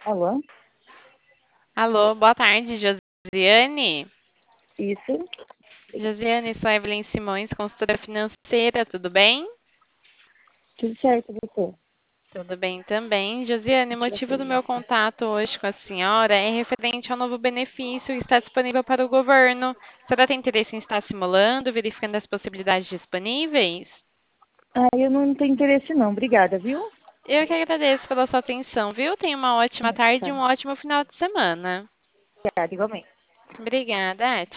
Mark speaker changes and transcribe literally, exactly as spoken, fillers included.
Speaker 1: Alô?
Speaker 2: Alô, boa tarde, Josiane.
Speaker 1: Isso?
Speaker 2: Josiane, sou a Evelyn Simões, consultora financeira, tudo bem?
Speaker 1: Tudo certo, você?
Speaker 2: Tudo bem também. Josiane, o motivo do meu contato hoje com a senhora é referente ao novo benefício que está disponível para o governo. A senhora tem interesse em estar simulando, verificando as possibilidades disponíveis?
Speaker 1: Ah, eu não tenho interesse não, obrigada, viu?
Speaker 2: Eu que agradeço pela sua atenção, viu? Tenha uma ótima tarde e
Speaker 1: Tá,
Speaker 2: um ótimo final de semana.
Speaker 1: obrigada, igualmente.
Speaker 2: Obrigada.